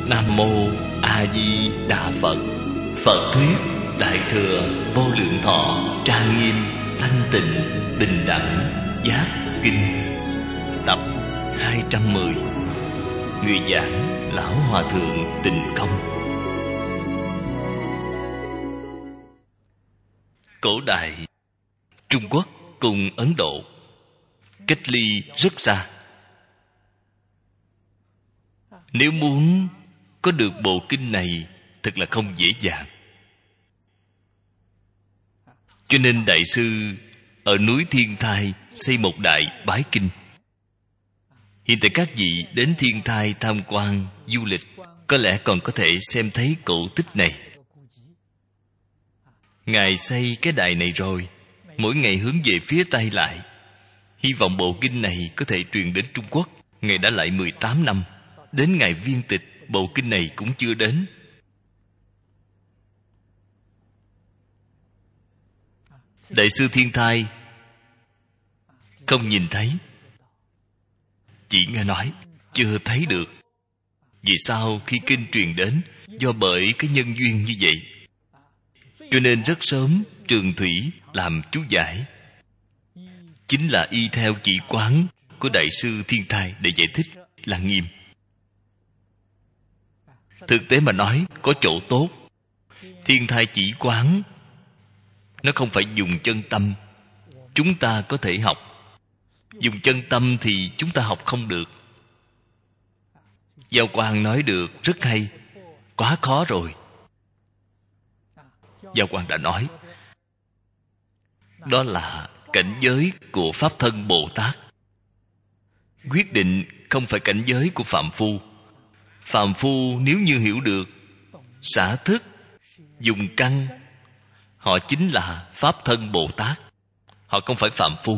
Nam mô A Di Đà Phật. Phật thuyết Đại thừa Vô Lượng Thọ trang nghiêm thanh tịnh bình đẳng giác kinh, tập 210. Người giảng Lão Hòa Thượng Tịnh Công. Cổ đại Trung Quốc cùng Ấn Độ cách ly rất xa. Nếu muốn có được bộ kinh này thật là không dễ dàng. Cho nên Đại sư ở núi Thiên Thai xây một đại bái kinh. Hiện tại các vị đến Thiên Thai tham quan du lịch, có lẽ còn có thể xem thấy cổ tích này. Ngài xây cái đài này rồi, mỗi ngày hướng về phía Tây lại. Hy vọng bộ kinh này có thể truyền đến Trung Quốc. Ngài đã lại 18 năm. Đến ngày viên tịch, bộ kinh này cũng chưa đến. Đại sư Thiên Thai không nhìn thấy, chỉ nghe nói, chưa thấy được. Vì sao khi kinh truyền đến? Do bởi cái nhân duyên như vậy. Cho nên rất sớm Trường Thủy làm chú giải, chính là y theo chỉ quán của Đại sư Thiên Thai để giải thích là nghiêm. Thực tế mà nói, có chỗ tốt. Thiên Thai chỉ quán, nó không phải dùng chân tâm. Chúng ta có thể học. Dùng chân tâm thì chúng ta học không được. Giao Quang nói được rất hay. Quá khó rồi. Giao Quang đã nói, đó là cảnh giới của Pháp Thân Bồ Tát. Quyết định không phải cảnh giới của Phạm Phu. Phạm Phu nếu như hiểu được, xả thức, dùng căn, họ chính là Pháp Thân Bồ Tát. Họ không phải Phạm Phu.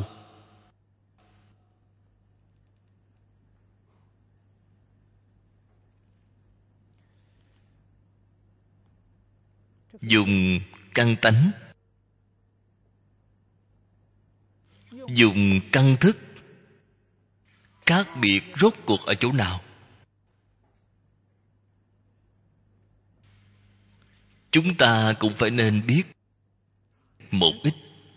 Dùng căn tánh, dùng căn thức, khác biệt rốt cuộc ở chỗ nào? Chúng ta cũng phải nên biết một ít.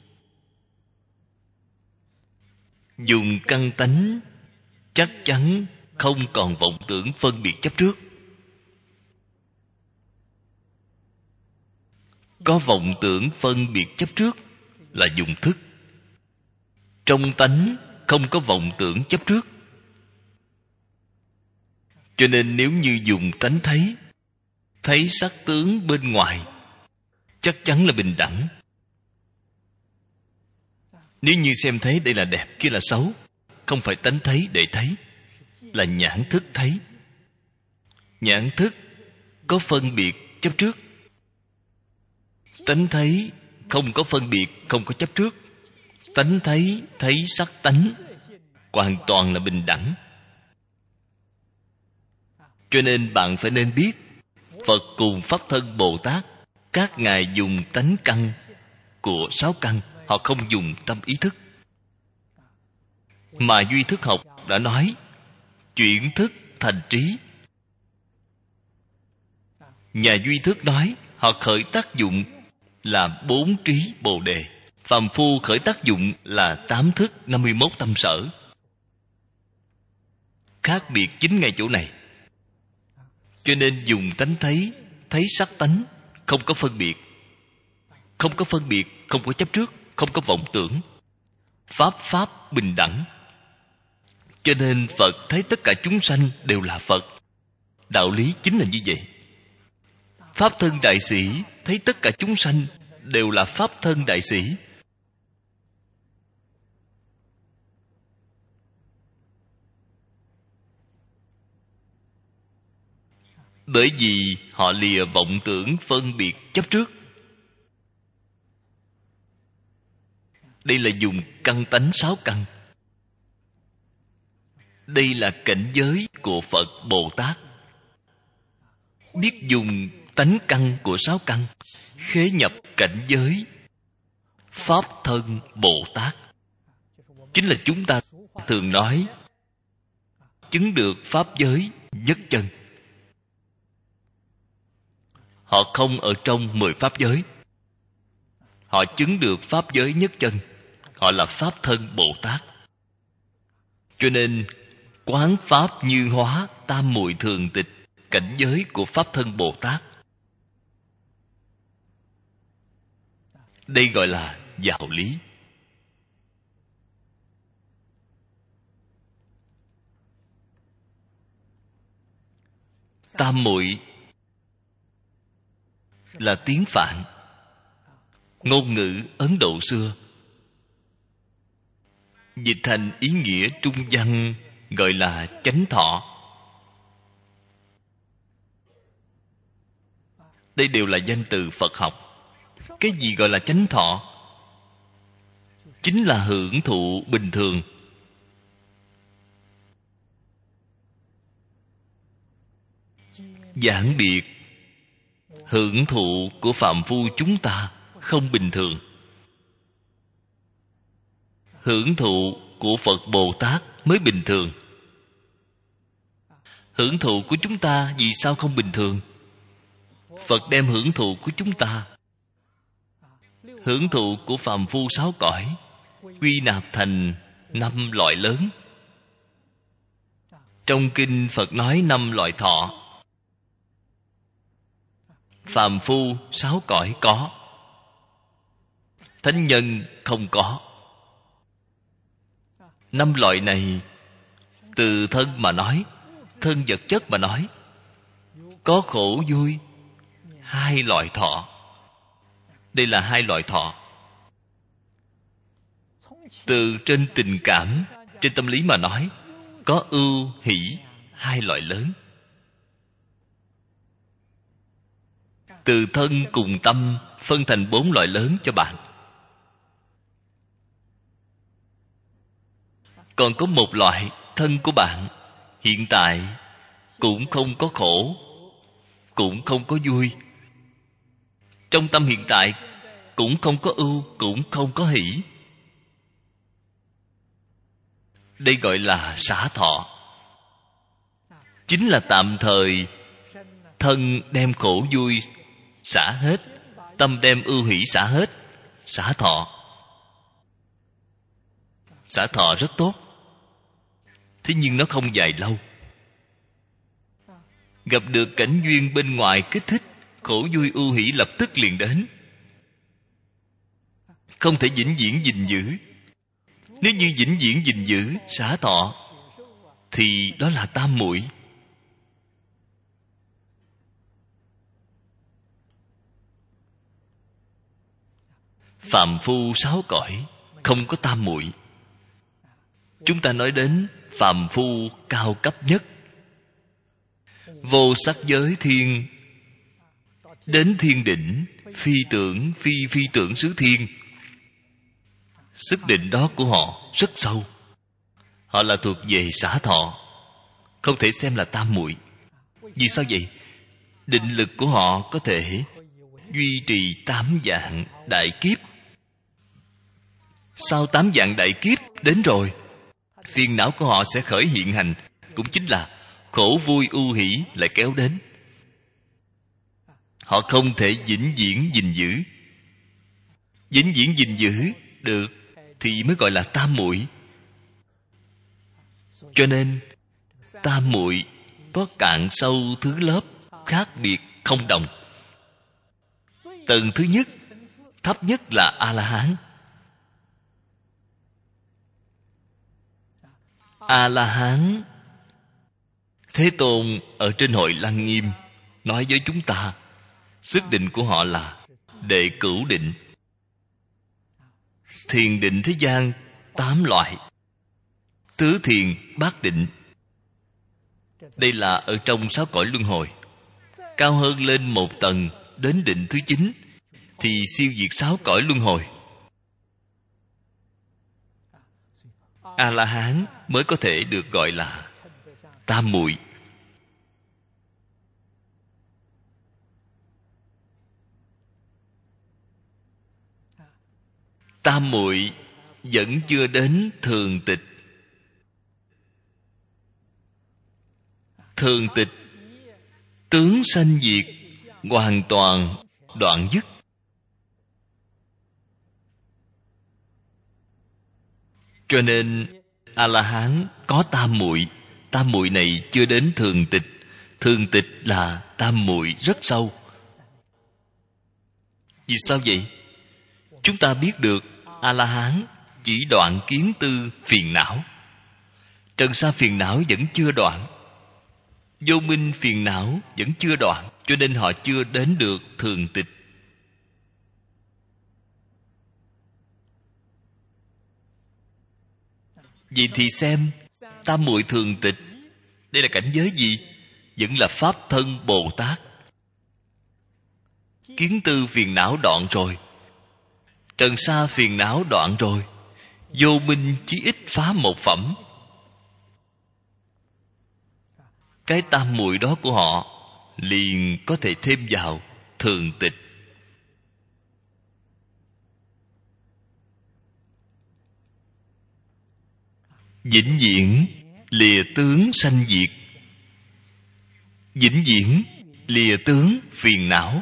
Dùng căn tánh chắc chắn không còn vọng tưởng phân biệt chấp trước. Có vọng tưởng phân biệt chấp trước là dùng thức. Trong tánh không có vọng tưởng chấp trước. Cho nên nếu như dùng tánh thấy, thấy sắc tướng bên ngoài, chắc chắn là bình đẳng. Nếu như xem thấy đây là đẹp, kia là xấu, không phải tánh thấy để thấy, là nhãn thức thấy. Nhãn thức có phân biệt chấp trước. Tánh thấy không có phân biệt, không có chấp trước. Tánh thấy, thấy sắc tánh, hoàn toàn là bình đẳng. Cho nên bạn phải nên biết, Phật cùng Pháp Thân Bồ Tát, các ngài dùng tánh căn của 6 căn, họ không dùng tâm ý thức. Mà duy thức học đã nói, chuyển thức thành trí. Nhà duy thức nói, họ khởi tác dụng là 4 trí Bồ Đề. Phàm phu khởi tác dụng là 8 thức 51 tâm sở. Khác biệt chính ngay chỗ này. Cho nên dùng tánh thấy, thấy sắc tánh, không có phân biệt. Không có phân biệt, không có chấp trước, không có vọng tưởng. Pháp bình đẳng. Cho nên Phật thấy tất cả chúng sanh đều là Phật. Đạo lý chính là như vậy. Pháp thân đại sĩ thấy tất cả chúng sanh đều là Pháp thân đại sĩ. Bởi vì họ lìa vọng tưởng phân biệt chấp trước. Đây là dùng căn tánh 6 căn. Đây là cảnh giới của Phật Bồ Tát. Biết dùng tánh căn của 6 căn, khế nhập cảnh giới Pháp Thân Bồ Tát. Chính là chúng ta thường nói chứng được Pháp giới nhất chân. Họ không ở trong 10 pháp giới. Họ chứng được pháp giới nhất chân. Họ là Pháp thân Bồ Tát. Cho nên quán pháp như hóa, tam muội thường tịch, cảnh giới của Pháp thân Bồ Tát. Đây gọi là giáo lý. Tam muội là tiếng Phạn, ngôn ngữ Ấn Độ xưa. Dịch thành ý nghĩa trung văn gọi là chánh thọ. Đây đều là danh từ Phật học. Cái gì gọi là chánh thọ? Chính là hưởng thụ bình thường. Giảng biệt hưởng thụ của phàm phu chúng ta không bình thường. Hưởng thụ của Phật Bồ Tát mới bình thường. Hưởng thụ của chúng ta vì sao không bình thường? Phật đem hưởng thụ của chúng ta, hưởng thụ của phàm phu 6 cõi, quy nạp thành 5 loại lớn. Trong kinh Phật nói 5 loại thọ. Phàm phu 6 cõi có, thánh nhân không có. 5 loại này từ thân mà nói, thân vật chất mà nói, có khổ vui 2 loại thọ. Đây là 2 loại thọ. Từ trên tình cảm, trên tâm lý mà nói, có ưu hỷ 2 loại lớn. Từ thân cùng tâm phân thành 4 loại lớn cho bạn. Còn có một loại thân của bạn hiện tại cũng không có khổ, cũng không có vui. Trong tâm hiện tại cũng không có ưu, cũng không có hỷ. Đây gọi là xả thọ. Chính là tạm thời thân đem khổ vui xả hết, tâm đem ưu hỷ xả hết, xả thọ. Xả thọ rất tốt, thế nhưng nó không dài lâu. Gặp được cảnh duyên bên ngoài kích thích, khổ vui ưu hỷ lập tức liền đến. Không thể vĩnh viễn gìn giữ. Nếu như vĩnh viễn gìn giữ xả thọ thì đó là tam muội. Phàm phu 6 cõi không có tam muội. Chúng ta nói đến phàm phu cao cấp nhất, vô sắc giới thiên, đến thiên đỉnh, phi tưởng phi tưởng xứ thiên. Sức định đó của họ rất sâu. Họ là thuộc về xả thọ, không thể xem là tam muội. Vì sao vậy? Định lực của họ có thể duy trì 8 vạn đại kiếp. Sau 8 vạn đại kiếp đến rồi, phiền não của họ sẽ khởi hiện hành, cũng chính là khổ vui ưu hỷ lại kéo đến. Họ không thể vĩnh viễn gìn giữ. Vĩnh viễn gìn giữ được thì mới gọi là tam muội. Cho nên tam muội có cạn sâu thứ lớp, khác biệt không đồng. Tầng thứ nhất, thấp nhất là A-la-hán. A-la-hán, Thế Tôn ở trên hội Lăng Nghiêm nói với chúng ta, sức định của họ là đệ cửu định. Thiền định thế gian 8 loại, tứ thiền bát định. Đây là ở trong 6 cõi luân hồi. Cao hơn lên một tầng, đến định thứ 9 thì siêu diệt 6 cõi luân hồi. A-la-hán mới có thể được gọi là tam muội. Tam muội vẫn chưa đến thường tịch. Thường tịch, tướng sanh diệt hoàn toàn đoạn dứt. Cho nên A-la-hán có tam muội. Tam muội này chưa đến thường tịch. Thường tịch là tam muội rất sâu. Vì sao vậy? Chúng ta biết được A-la-hán chỉ đoạn kiến tư phiền não. Trần sa phiền não vẫn chưa đoạn, vô minh phiền não vẫn chưa đoạn, cho nên họ chưa đến được thường tịch. Vậy thì xem tam muội thường tịch, đây là cảnh giới gì? Vẫn là pháp thân Bồ Tát. Kiến tư phiền não đoạn rồi, trần sa phiền não đoạn rồi, vô minh chí ít phá một phẩm. Cái tam muội đó của họ liền có thể thêm vào thường tịch. Vĩnh viễn lìa tướng sanh diệt. Vĩnh viễn lìa tướng phiền não.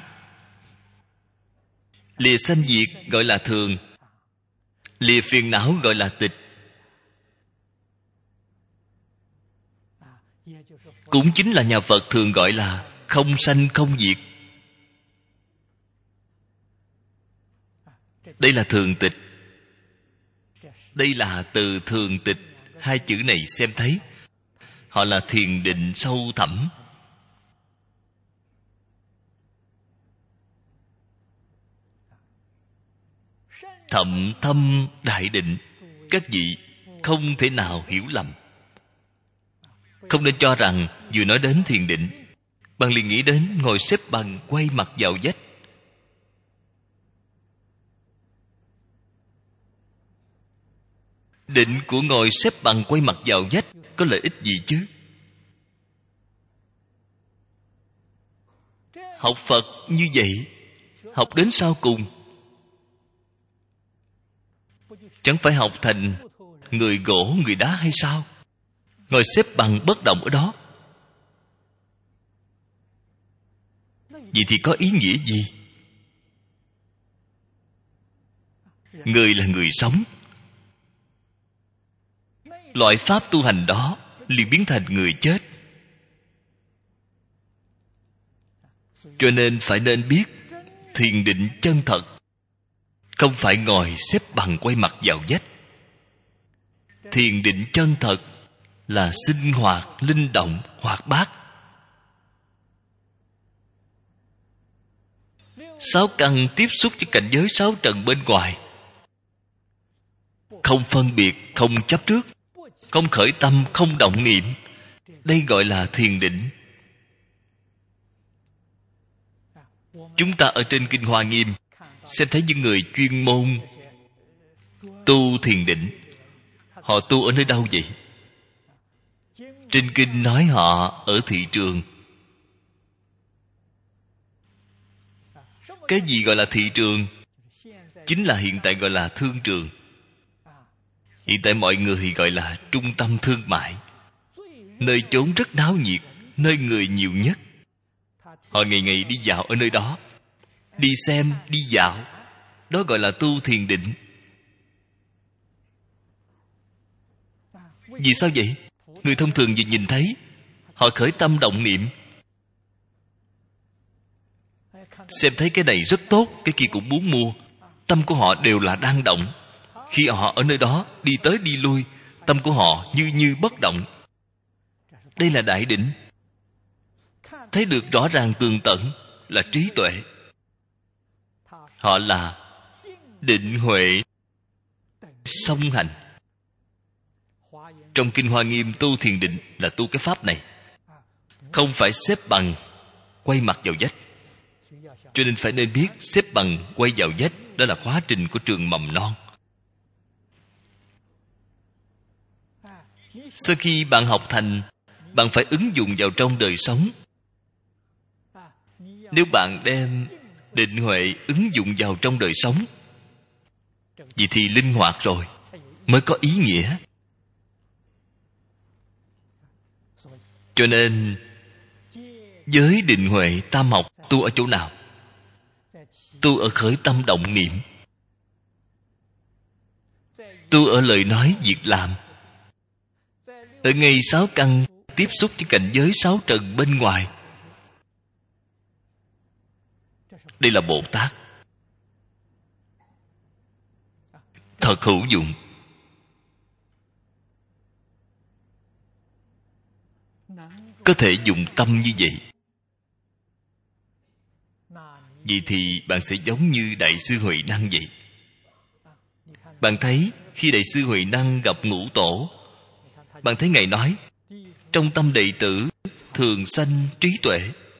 Lìa sanh diệt gọi là thường, lìa phiền não gọi là tịch. Cũng chính là nhà Phật thường gọi là không sanh không diệt. Đây là thường tịch. Đây là từ thường tịch. Hai chữ này xem thấy, họ là thiền định sâu thẳm. Thậm thâm đại định. Các vị không thể nào hiểu lầm. Không nên cho rằng vừa nói đến thiền định, bạn liền nghĩ đến ngồi xếp bằng quay mặt vào vách. Định của ngồi xếp bằng quay mặt vào vách có lợi ích gì chứ? Học Phật như vậy, học đến sau cùng chẳng phải học thành người gỗ người đá hay sao? Ngồi xếp bằng bất động ở đó, vậy thì có ý nghĩa gì? Người là người sống, loại pháp tu hành đó liền biến thành người chết. Cho nên phải nên biết thiền định chân thật không phải ngồi xếp bằng quay mặt vào vách. Thiền định chân thật là sinh hoạt, linh động, hoạt bát. Sáu căn tiếp xúc với cảnh giới sáu trần bên ngoài, không phân biệt, không chấp trước, không khởi tâm, không động niệm. Đây gọi là thiền định. Chúng ta ở trên Kinh Hoa Nghiêm xem thấy những người chuyên môn tu thiền định, họ tu ở nơi đâu vậy? Trên kinh nói họ ở thị trường. Cái gì gọi là thị trường? Chính là hiện tại gọi là thương trường. Hiện tại mọi người gọi là trung tâm thương mại, nơi chốn rất náo nhiệt, nơi người nhiều nhất. Họ ngày ngày đi dạo ở nơi đó, đi xem, đi dạo. Đó gọi là tu thiền định. Vì sao vậy? Người thông thường vừa nhìn thấy, họ khởi tâm động niệm, xem thấy cái này rất tốt, cái kia cũng muốn mua. Tâm của họ đều là đang động. Khi họ ở nơi đó đi tới đi lui, tâm của họ như bất động. Đây là đại định. Thấy được rõ ràng tường tận là trí tuệ. Họ là định huệ song hành. Trong Kinh Hoa Nghiêm tu thiền định là tu cái pháp này, không phải xếp bằng quay mặt vào vách. Cho nên phải nên biết xếp bằng quay vào vách đó là quá trình của trường mầm non. Sau khi bạn học thành, bạn phải ứng dụng vào trong đời sống. Nếu bạn đem định huệ ứng dụng vào trong đời sống, vậy thì linh hoạt rồi, mới có ý nghĩa. Cho nên giới định huệ tam học Tu ở chỗ nào? Tu ở khởi tâm động niệm, tu ở lời nói việc làm, ở ngay sáu căn tiếp xúc với cảnh giới sáu trần bên ngoài. Đây là Bồ Tát, thật hữu dụng. Có thể dùng tâm như vậy. Vậy thì bạn sẽ giống như Đại sư Huệ Năng vậy. Bạn thấy khi Đại sư Huệ Năng gặp Ngũ Tổ, bạn thấy Ngài nói: trong tâm đệ tử thường sanh trí tuệ.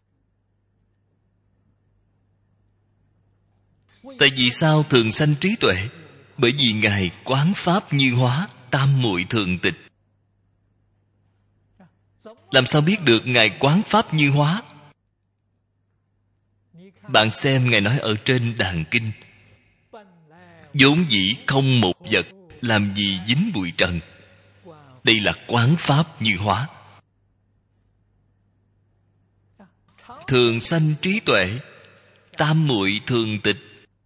Tại vì sao thường sanh trí tuệ? Bởi vì Ngài quán pháp như hóa, tam muội thường tịch. Làm sao biết được Ngài quán pháp như hóa? Bạn xem Ngài nói ở trên Đàn Kinh: vốn dĩ không một vật, làm gì dính bụi trần. Đây là quán pháp như hóa. Thường sanh trí tuệ, tam muội thường tịch.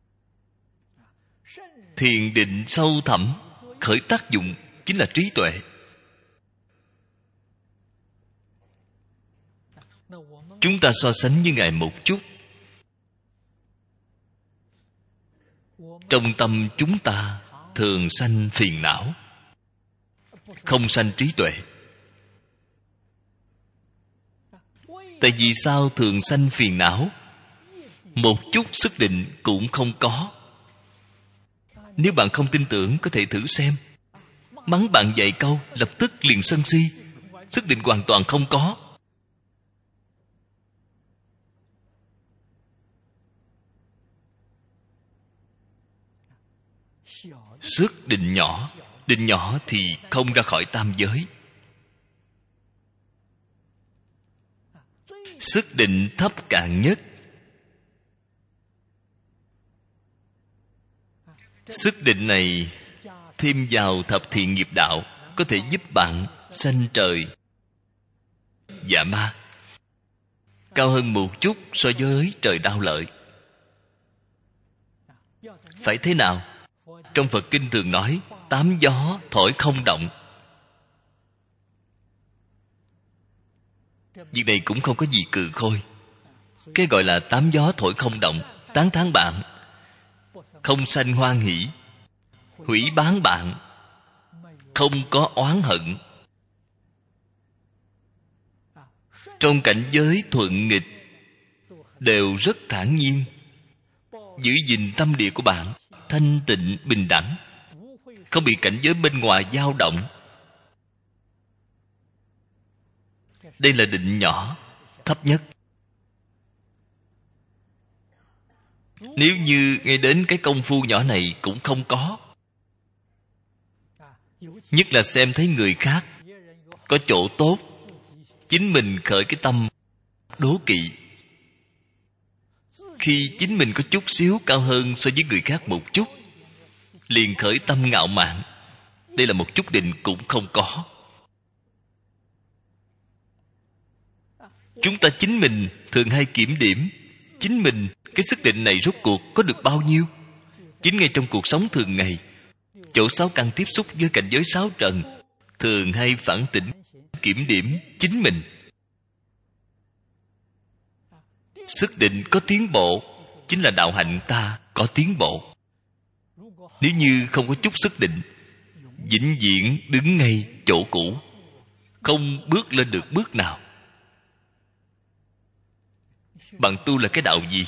Thiền định sâu thẳm khởi tác dụng chính là trí tuệ. Chúng ta so sánh với Ngài một chút. Trong tâm chúng ta thường sanh phiền não, không sanh trí tuệ. Tại vì sao thường sanh phiền não? Một chút sức định cũng không có. Nếu bạn không tin tưởng, có thể thử xem. Mắng bạn vài câu, lập tức liền sân si. Sức định hoàn toàn không có. Sức định nhỏ, định nhỏ thì không ra khỏi tam giới. Sức định thấp cạn nhất, sức định này thêm vào thập thiện nghiệp đạo, có thể giúp bạn sanh trời dạ ma, cao hơn một chút so với trời đau lợi. Phải thế nào? Trong Phật Kinh thường nói: tám gió thổi không động. Việc này cũng không có gì cừ khôi. Cái gọi là tám gió thổi không động, tán thán bạn, không sanh hoan hỷ, hủy bán bạn, không có oán hận. Trong cảnh giới thuận nghịch đều rất thản nhiên, giữ gìn tâm địa của bạn thanh tịnh bình đẳng, không bị cảnh giới bên ngoài dao động. Đây là định nhỏ, thấp nhất. Nếu như ngay đến cái công phu nhỏ này cũng không có, nhất là xem thấy người khác có chỗ tốt, chính mình khởi cái tâm đố kỵ. Khi chính mình có chút xíu cao hơn so với người khác một chút, liền khởi tâm ngạo mạn. Đây là một chút định cũng không có. Chúng ta chính mình thường hay kiểm điểm chính mình, cái sức định này rốt cuộc có được bao nhiêu. Chính ngay trong cuộc sống thường ngày, chỗ sáu căn tiếp xúc với cảnh giới sáu trần, thường hay phản tỉnh kiểm điểm chính mình. Sức định có tiến bộ, chính là đạo hạnh ta có tiến bộ. Nếu như không có chút sức định, vĩnh viễn đứng ngay chỗ cũ, không bước lên được bước nào. Bạn tu là cái đạo gì?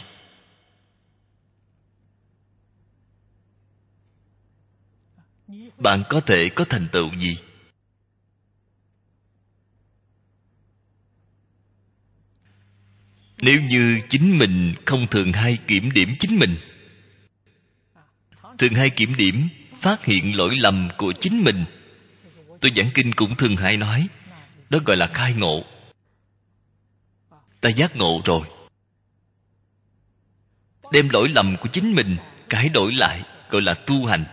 Bạn có thể có thành tựu gì? Nếu như chính mình không thường hay kiểm điểm chính mình, thường hay kiểm điểm phát hiện lỗi lầm của chính mình, tôi giảng kinh cũng thường hay nói, đó gọi là khai ngộ. Ta giác ngộ rồi, đem lỗi lầm của chính mình cải đổi lại, gọi là tu hành.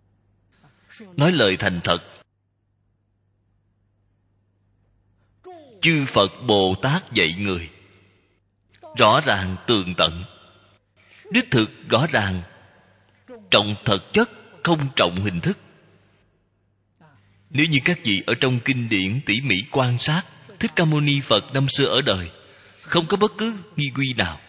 Nói lời thành thật, chư Phật Bồ Tát dạy người rõ ràng tường tận, đích thực rõ ràng, trọng thực chất, không trọng hình thức. Nếu như các vị ở trong kinh điển tỉ mỉ quan sát, Thích Ca Mâu Ni Phật năm xưa ở đời không có bất cứ nghi quy nào.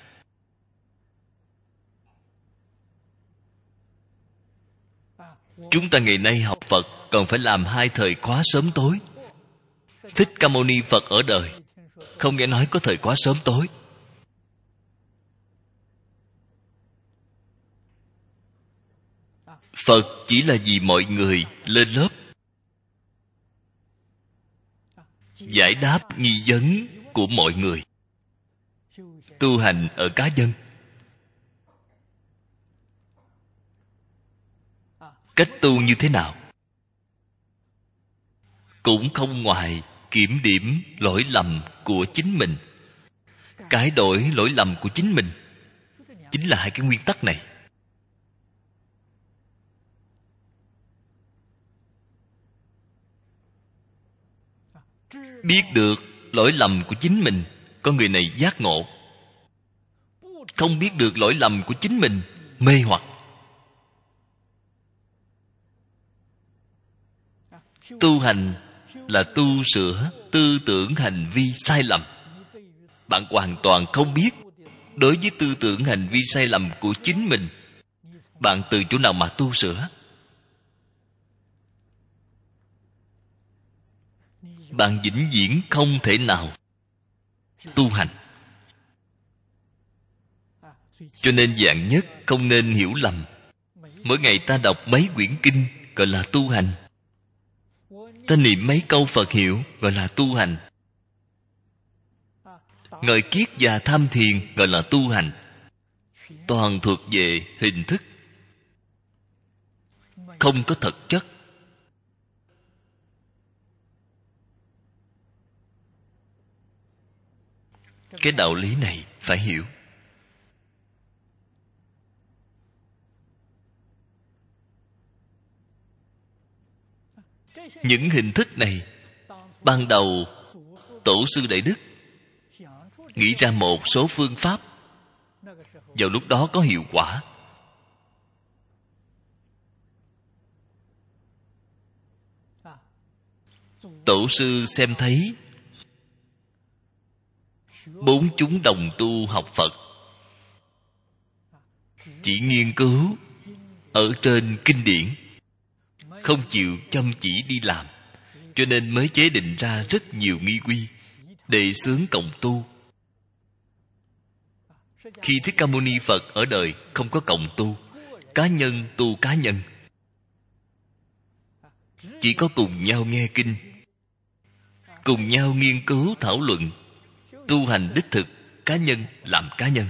Chúng ta ngày nay học Phật còn phải làm 2 thời khóa sớm tối. Thích Ca Mâu Ni Phật ở đời không nghe nói có thời khóa sớm tối. Phật chỉ là vì mọi người lên lớp giải đáp nghi vấn của mọi người, tu hành ở cá nhân. Cách tu như thế nào cũng không ngoài kiểm điểm lỗi lầm của chính mình, cải đổi lỗi lầm của chính mình. Chính là 2 cái nguyên tắc này. Biết được lỗi lầm của chính mình, con người này giác ngộ. Không biết được lỗi lầm của chính mình, mê hoặc. Tu hành là tu sửa tư tưởng hành vi sai lầm. Bạn hoàn toàn không biết đối với tư tưởng hành vi sai lầm của chính mình, bạn từ chỗ nào mà tu sửa. Bạn vĩnh viễn không thể nào tu hành. Cho nên vạn nhất không nên hiểu lầm. Mỗi ngày ta đọc mấy quyển kinh gọi là tu hành, ta niệm mấy câu Phật hiệu gọi là tu hành, ngợi kiết và tham thiền gọi là tu hành. Toàn thuộc về hình thức, không có thực chất. Cái đạo lý này phải hiểu. Những hình thức này, ban đầu Tổ sư Đại Đức nghĩ ra một số phương pháp, vào lúc đó có hiệu quả. Tổ sư xem thấy 4 chúng đồng tu học Phật chỉ nghiên cứu ở trên kinh điển, không chịu chăm chỉ đi làm, cho nên mới chế định ra rất nhiều nghi quy, đề xướng cộng tu. Khi Thích Ca Mâu Ni Phật ở đời không có cộng tu, cá nhân tu cá nhân, chỉ có cùng nhau nghe kinh, cùng nhau nghiên cứu thảo luận, tu hành đích thực, cá nhân làm cá nhân.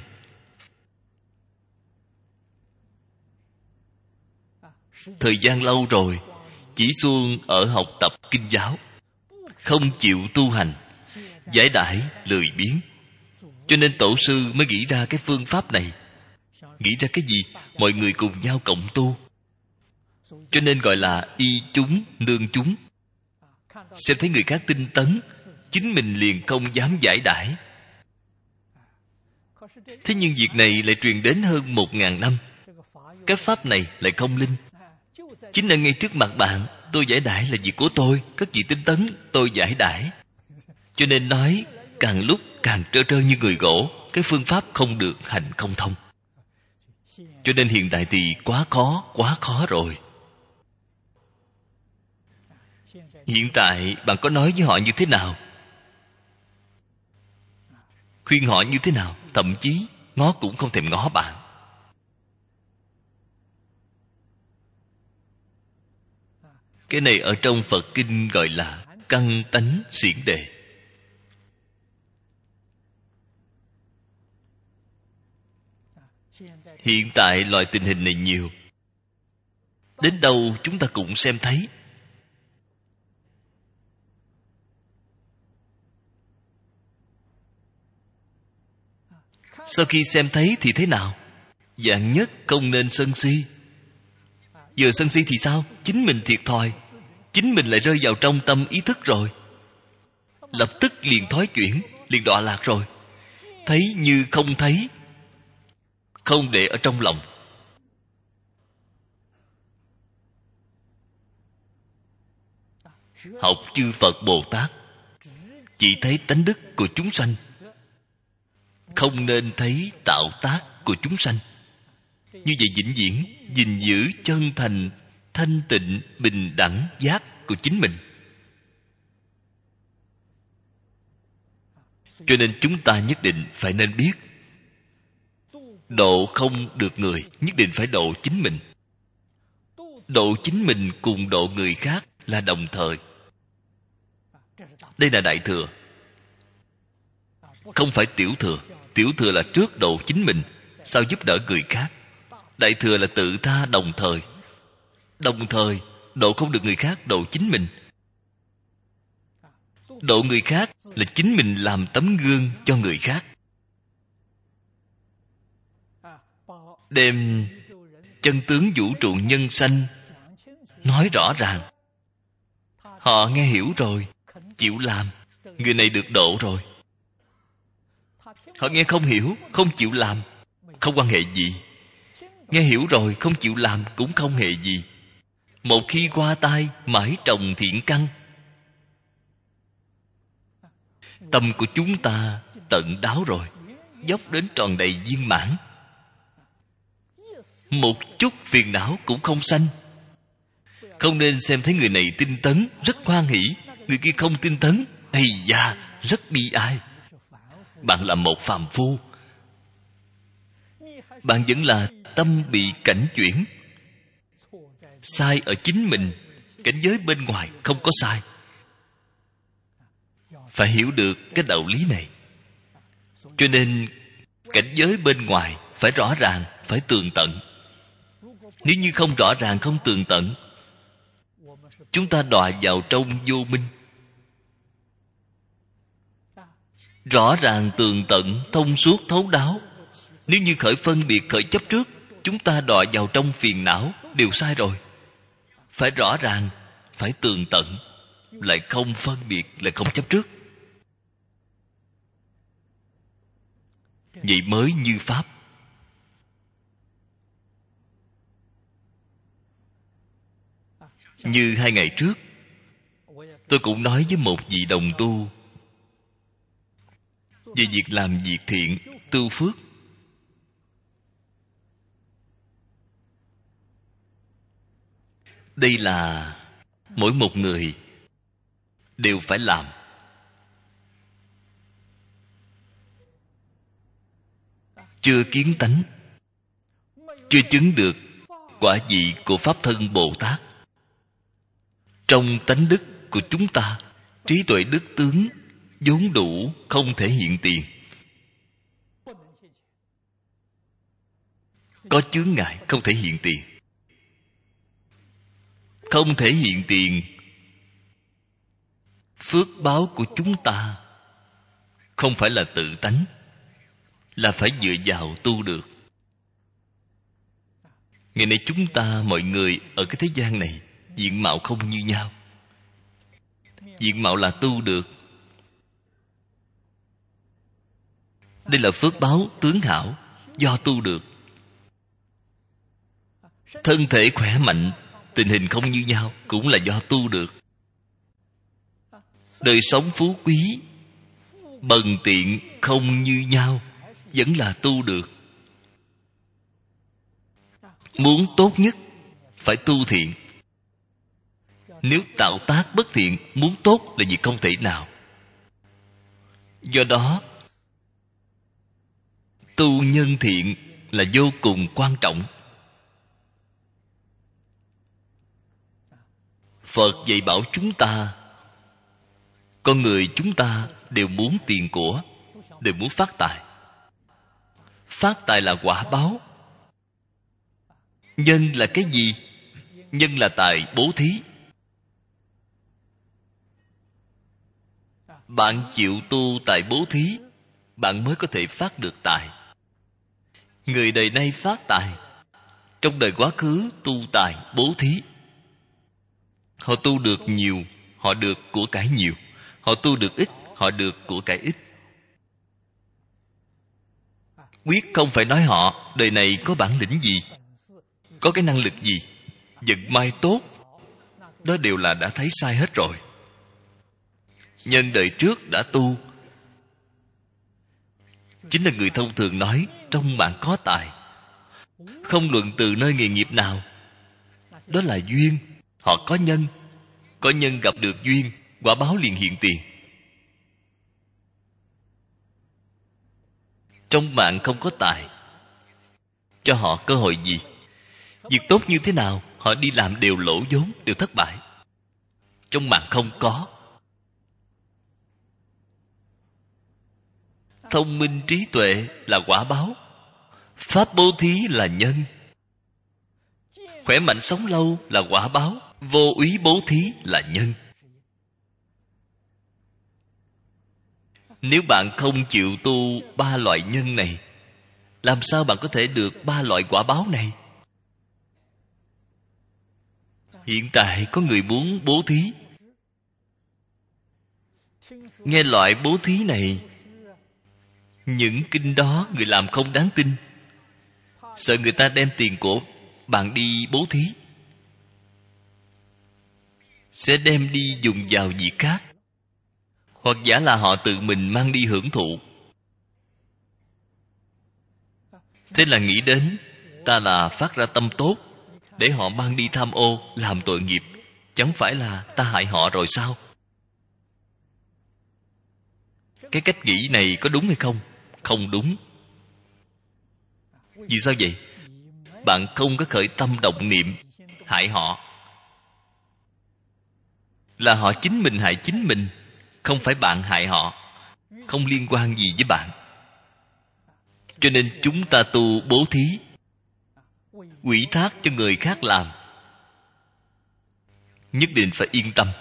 Thời gian lâu rồi, chỉ suông ở học tập kinh giáo, không chịu tu hành, giải đãi lười biếng. Cho nên Tổ sư mới nghĩ ra cái phương pháp này. Nghĩ ra cái gì? Mọi người cùng nhau cộng tu, cho nên gọi là y chúng nương chúng. Xem thấy người khác tinh tấn, chính mình liền không dám giải đãi. Thế nhưng việc này lại truyền đến hơn 1000 năm. Cái pháp này lại không linh. Chính là ngay trước mặt bạn, tôi giải đãi là việc của tôi, các vị tinh tấn, tôi giải đãi. Cho nên nói càng lúc càng trơ trơ như người gỗ, cái phương pháp không được, hành không thông. Cho nên hiện tại thì quá khó rồi. Hiện tại bạn có nói với họ như thế nào? Khuyên họ như thế nào? Thậm chí ngó cũng không thèm ngó bạn. Cái này ở trong Phật Kinh gọi là căn tánh xiển đề. Hiện tại loại tình hình này nhiều. Đến đâu chúng ta cũng xem thấy. Sau khi xem thấy thì thế nào? Vạn nhất không nên sân si. Giờ sân si thì sao? Chính mình thiệt thòi, chính mình lại rơi vào trong tâm ý thức rồi. lập tức liền thoái chuyển, liền đọa lạc rồi. Thấy như không thấy, không để ở trong lòng. Học chư Phật Bồ Tát chỉ thấy tánh đức của chúng sanh, không nên thấy tạo tác của chúng sanh. Như vậy vĩnh viễn gìn giữ chân thành, thanh tịnh, bình đẳng giác của chính mình. Cho nên chúng ta nhất định phải nên biết, độ không được người, nhất định phải độ chính mình. Độ chính mình cùng độ người khác là đồng thời. Đây là đại thừa, không phải tiểu thừa. Tiểu thừa là trước độ chính mình, sau giúp đỡ người khác. Đại thừa là tự tha đồng thời. Đồng thời độ không được người khác, độ chính mình. Độ người khác là chính mình làm tấm gương cho người khác. Đem chân tướng vũ trụ nhân sanh nói rõ ràng. Họ nghe hiểu rồi, chịu làm, người này được độ rồi. Họ nghe không hiểu, không chịu làm, không quan hệ gì. Nghe hiểu rồi, không chịu làm cũng không hề gì. Một khi qua tai, mãi trồng thiện căn. Tâm của chúng ta tận đáo rồi, dốc đến tròn đầy viên mãn. Một chút phiền não cũng không sanh. Không nên xem thấy người này tinh tấn, rất hoan hỷ, người kia không tinh tấn, ây da, rất bi ai. Bạn là một phàm phu. Bạn vẫn là tâm bị cảnh chuyển. Sai ở chính mình, cảnh giới bên ngoài không có sai. Phải hiểu được cái đạo lý này. Cho nên cảnh giới bên ngoài phải rõ ràng, phải tường tận. Nếu như không rõ ràng, không tường tận, chúng ta đọa vào trong vô minh. Rõ ràng, tường tận, thông suốt, thấu đáo. Nếu như khởi phân biệt, khởi chấp trước, chúng ta đọa vào trong phiền não, đều sai rồi. Phải rõ ràng, phải tường tận, lại không phân biệt, lại không chấp trước. Vậy mới như Pháp. Như 2 ngày trước, tôi cũng nói với một vị đồng tu về việc làm việc thiện, tu phước. Đây là mỗi một người đều phải làm. Chưa kiến tánh, chưa chứng được quả vị của Pháp Thân Bồ Tát, trong tánh đức của chúng ta, trí tuệ đức tướng vốn đủ, không thể hiện tiền. Có chướng ngại không thể hiện tiền. Không thể hiện tiền. Phước báo của chúng ta không phải là tự tánh, là phải dựa vào tu được. Ngày nay chúng ta, mọi người ở cái thế gian này, diện mạo không như nhau. Diện mạo là tu được. Đây là phước báo tướng hảo, do tu được. Thân thể khỏe mạnh, tình hình không như nhau, cũng là do tu được. Đời sống phú quý, bần tiện không như nhau, vẫn là tu được. Muốn tốt nhất, phải tu thiện. Nếu tạo tác bất thiện, muốn tốt là việc không thể nào. Do đó, tu nhân thiện là vô cùng quan trọng. Phật dạy bảo chúng ta, con người chúng ta đều muốn tiền của, đều muốn phát tài. Phát tài là quả báo. Nhân là cái gì? Nhân là tài bố thí. Bạn chịu tu tài bố thí, bạn mới có thể phát được tài. Người đời nay phát tài, trong đời quá khứ tu tài bố thí. Họ tu được nhiều, họ được của cải nhiều. Họ tu được ít, họ được của cải ít. Quyết không phải nói họ đời này có bản lĩnh gì, có cái năng lực gì, vận may tốt. Đó đều là đã thấy sai hết rồi. Nhân đời trước đã tu, chính là người thông thường nói trong mạng có tài. Không luận từ nơi nghề nghiệp nào, đó là duyên. Họ có nhân, có nhân gặp được duyên, quả báo liền hiện tiền. Trong mạng không có tài, cho họ cơ hội gì? Việc tốt như thế nào, họ đi làm đều lỗ vốn, đều thất bại. Trong mạng không có. Thông minh trí tuệ là quả báo, pháp bố thí là nhân, khỏe mạnh sống lâu là quả báo, vô úy bố thí là nhân. Nếu bạn không chịu tu ba loại nhân này, làm sao bạn có thể được ba loại quả báo này? Hiện tại có người muốn bố thí. Nghe loại bố thí này, những kinh đó người làm không đáng tin, sợ người ta đem tiền của bạn đi bố thí, sẽ đem đi dùng vào việc khác, hoặc giả là họ tự mình mang đi hưởng thụ. Thế là nghĩ đến ta là phát ra tâm tốt, để họ mang đi tham ô, làm tội nghiệp, chẳng phải là ta hại họ rồi sao? Cái cách nghĩ này có đúng hay không? Không đúng. Vì sao vậy? Bạn không có khởi tâm động niệm hại họ, là họ chính mình hại chính mình, không phải bạn hại họ, không liên quan gì với bạn. Cho nên chúng ta tu bố thí, ủy thác cho người khác làm, nhất định phải yên tâm.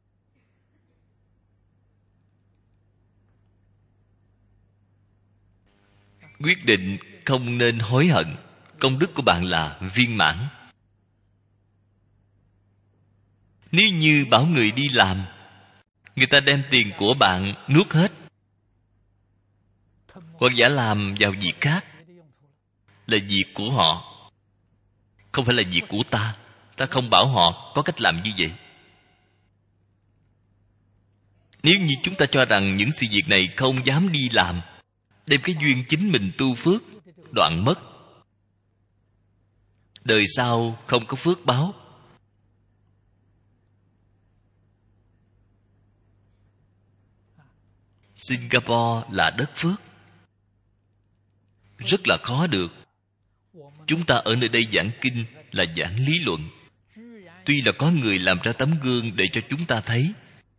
Quyết định không nên hối hận. Công đức của bạn là viên mãn. Nếu như bảo người đi làm, người ta đem tiền của bạn nuốt hết, hoặc giả làm vào việc khác, là việc của họ, không phải là việc của ta. Ta không bảo họ có cách làm như vậy. Nếu như chúng ta cho rằng những sự việc này không dám đi làm, đem cái duyên chính mình tu phước đoạn mất, đời sau không có phước báo. Singapore là đất phước, rất là khó được. Chúng ta ở nơi đây giảng kinh là giảng lý luận, tuy là có người làm ra tấm gương để cho chúng ta thấy.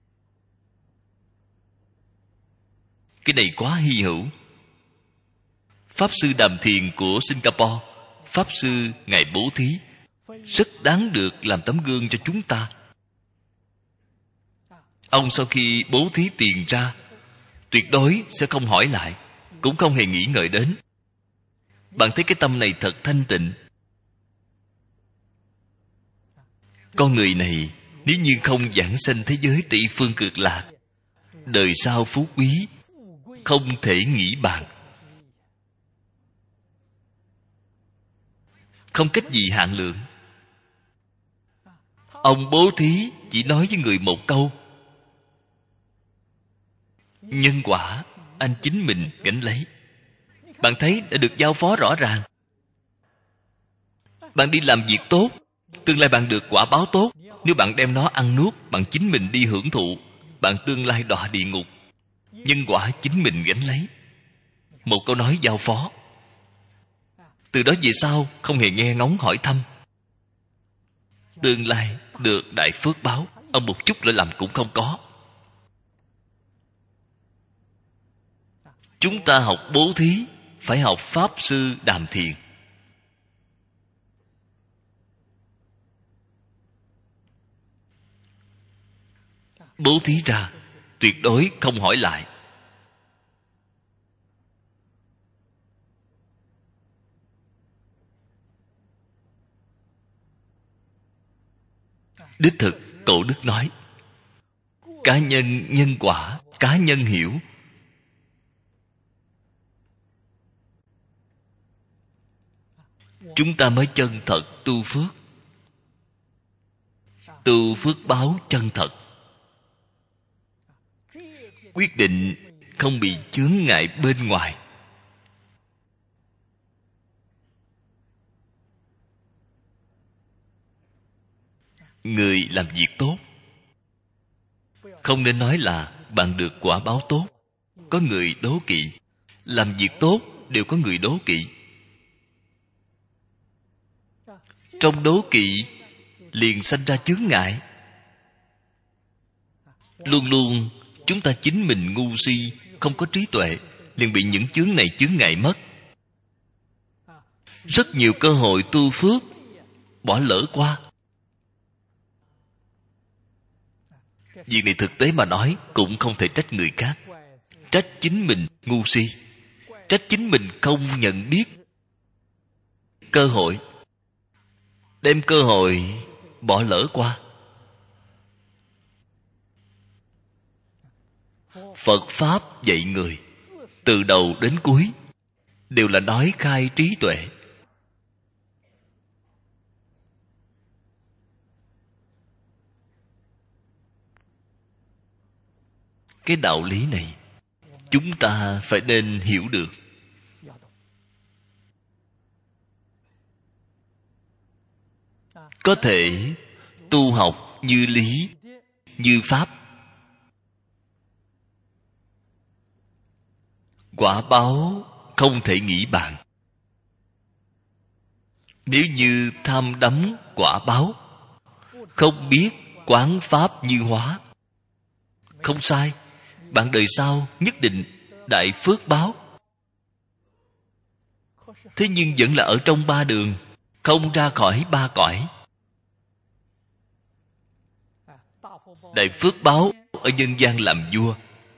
Cái này quá hy hữu. Pháp sư Đàm Thiền của Singapore, Pháp sư ngài bố thí, rất đáng được làm tấm gương cho chúng ta. Ông sau khi bố thí tiền ra, tuyệt đối sẽ không hỏi lại, cũng không hề nghĩ ngợi đến. Bạn thấy cái tâm này thật thanh tịnh. Con người này nếu như không giảng sanh thế giới tây phương cực lạc, đời sau phú quý không thể nghĩ bàn, không cách gì hạn lượng. Ông bố thí chỉ nói với người một câu: nhân quả anh chính mình gánh lấy. Bạn thấy đã được giao phó rõ ràng. Bạn đi làm việc tốt, tương lai bạn được quả báo tốt. Nếu bạn đem nó ăn nuốt, bạn chính mình đi hưởng thụ, bạn tương lai đọa địa ngục. Nhân quả chính mình gánh lấy. Một câu nói giao phó. Từ đó về sau không hề nghe ngóng hỏi thăm. Tương lai được đại phước báo, ông một chút lỗi lầm cũng không có. Chúng ta học bố thí phải học Pháp sư Đàm Thiền. Bố thí ra tuyệt đối không hỏi lại. Đích thực Cổ Đức nói, cá nhân nhân quả, cá nhân hiểu. Chúng ta mới chân thật tu phước. Tu phước báo chân thật, quyết định không bị chướng ngại bên ngoài. Người làm việc tốt, không nên nói là bạn được quả báo tốt. Có người đố kỵ. Làm việc tốt đều có người đố kỵ. Trong đố kỵ liền sanh ra chướng ngại. Luôn luôn chúng ta chính mình ngu si, không có trí tuệ, liền bị những chướng này chướng ngại mất. Rất nhiều cơ hội tu phước bỏ lỡ qua. Việc này thực tế mà nói cũng không thể trách người khác. Trách chính mình ngu si, trách chính mình không nhận biết cơ hội, đem cơ hội bỏ lỡ qua. Phật Pháp dạy người từ đầu đến cuối đều là nói khai trí tuệ. Cái đạo lý này chúng ta phải nên hiểu được. Có thể tu học như lý, như pháp, quả báo không thể nghĩ bàn. Nếu như tham đắm quả báo, không biết quán pháp như hóa, không sai, bạn đời sau nhất định đại phước báo. Thế nhưng vẫn là ở trong ba đường, không ra khỏi ba cõi. Đại phước báo ở nhân gian làm vua.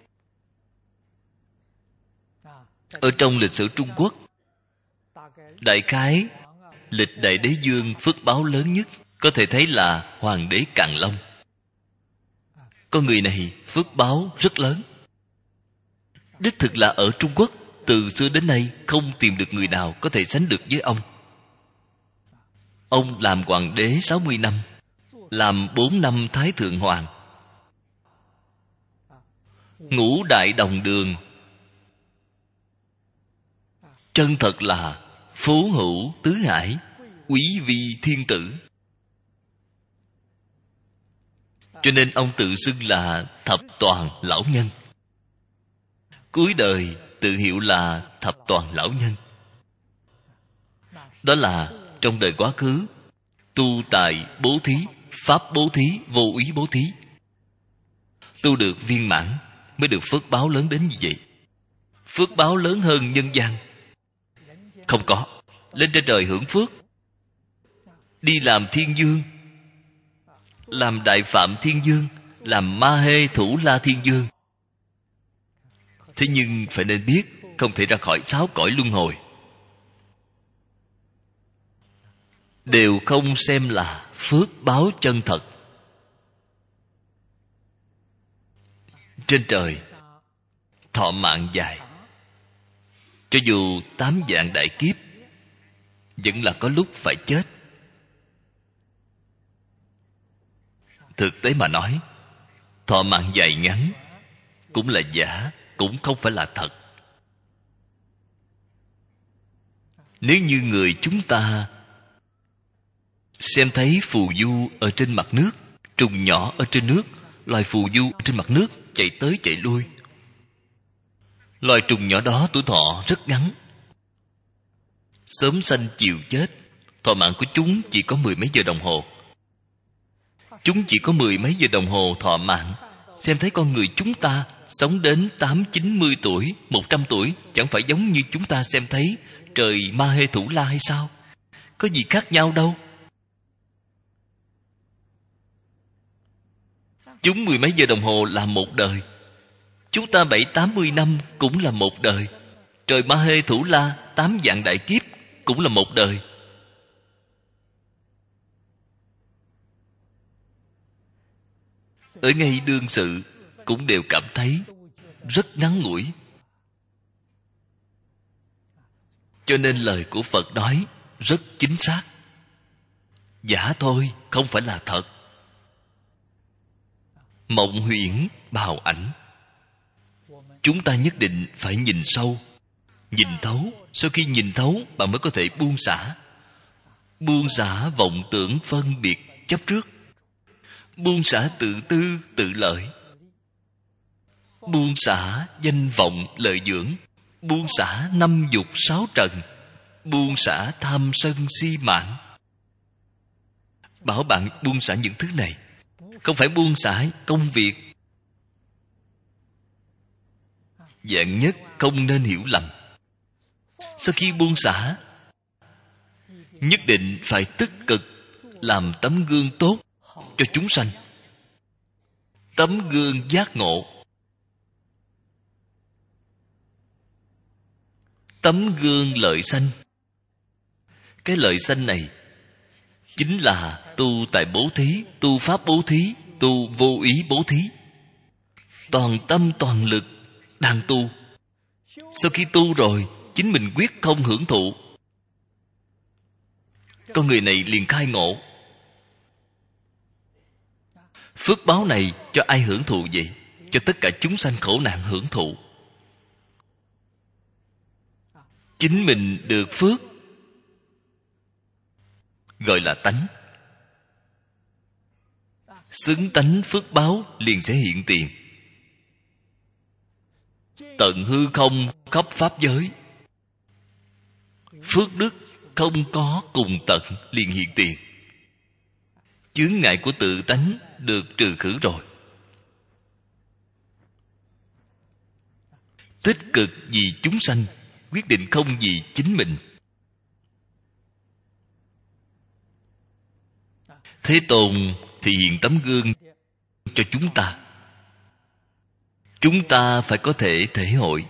Ở trong lịch sử Trung Quốc, đại khái lịch đại đế dương phước báo lớn nhất có thể thấy là hoàng đế Càn Long. Con người này phước báo rất lớn. Đích thực là ở Trung Quốc từ xưa đến nay không tìm được người nào có thể sánh được với ông. Ông làm hoàng đế 60 năm, làm 4 năm Thái Thượng Hoàng. Ngũ đại đồng đường, chân thật là phú hữu tứ hải, quý vi thiên tử. Cho nên ông tự xưng là thập toàn lão nhân. Cuối đời tự hiệu là thập toàn lão nhân. Đó là trong đời quá khứ tu tài bố thí, pháp bố thí, vô úy bố thí, tu được viên mãn mới được phước báo lớn đến như vậy. Phước báo lớn hơn nhân gian không có. Lên trên trời hưởng phước, đi làm thiên dương, làm đại phạm thiên dương, làm ma hê thủ la thiên dương. Thế nhưng phải nên biết không thể ra khỏi 6 cõi luân hồi. Đều không xem là phước báo chân thật. Trên trời thọ mạng dài, cho dù 8 vạn đại kiếp vẫn là có lúc phải chết. Thực tế mà nói, thọ mạng dài ngắn cũng là giả, cũng không phải là thật. Nếu như người chúng ta xem thấy phù du ở trên mặt nước, trùng nhỏ ở trên nước, loài phù du trên mặt nước chạy tới chạy lui, loài trùng nhỏ đó tuổi thọ rất ngắn, sớm sanh chiều chết. Thọ mạng của chúng chỉ có 10 mấy giờ đồng hồ. Chúng chỉ có 10 mấy giờ đồng hồ thọ mạng. Xem thấy con người chúng ta sống đến 80-90 tuổi, 100 tuổi, chẳng phải giống như chúng ta xem thấy trời Ma Hê Thủ La hay sao? Có gì khác nhau đâu. Chúng 10 mấy giờ đồng hồ là một đời. Chúng ta 70-80 năm cũng là một đời. Trời Ma Hê Thủ La 8 vạn đại kiếp cũng là một đời. Ở ngay đương sự cũng đều cảm thấy rất ngắn ngủi. Cho nên lời của Phật nói rất chính xác. Giả thôi, không phải là thật. Mộng huyễn bào ảnh. Chúng ta nhất định phải nhìn sâu, nhìn thấu. Sau khi nhìn thấu, bạn mới có thể buông xả. Buông xả vọng tưởng phân biệt chấp trước, buông xả tự tư tự lợi, buông xả danh vọng lợi dưỡng, buông xả năm dục sáu trần, buông xả tham sân si mạn. Bảo bạn buông xả những thứ này, không phải buông xả công việc. Vạn nhất không nên hiểu lầm. Sau khi buông xả, nhất định phải tích cực làm tấm gương tốt cho chúng sanh, tấm gương giác ngộ, tấm gương lợi sanh. Cái lợi sanh này chính là tu tại bố thí, tu pháp bố thí, tu vô ý bố thí. Toàn tâm toàn lực đang tu. Sau khi tu rồi, chính mình quyết không hưởng thụ. Con người này liền khai ngộ. Phước báo này cho ai hưởng thụ vậy? Cho tất cả chúng sanh khổ nạn hưởng thụ. Chính mình được phước gọi là tánh. Xứng tánh phước báo liền sẽ hiện tiền. Tận hư không khắp pháp giới, phước đức không có cùng tận liền hiện tiền. Chướng ngại của tự tánh được trừ khử rồi. Tích cực vì chúng sanh, quyết định không vì chính mình. Thế Tôn thì hiện tấm gương cho chúng ta. Chúng ta phải có thể thể hội.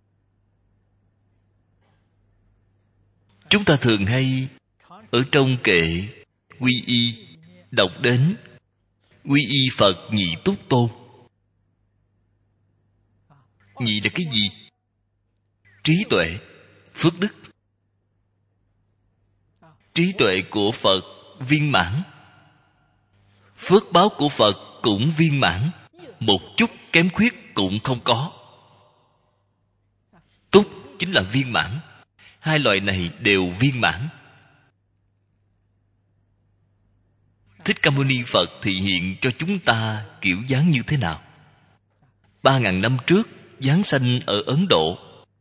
Chúng ta thường hay ở trong kệ quy y đọc đến quy y Phật nhị túc tôn. Nhị là cái gì? Trí tuệ, phước đức. Trí tuệ của Phật viên mãn, phước báo của Phật cũng viên mãn, một chút kém khuyết cũng không có. Túc chính là viên mãn. Hai loại này đều viên mãn. Thích Ca Mâu Ni Phật thị hiện cho chúng ta kiểu dáng như thế nào? 3.000 năm trước giáng sanh ở Ấn Độ.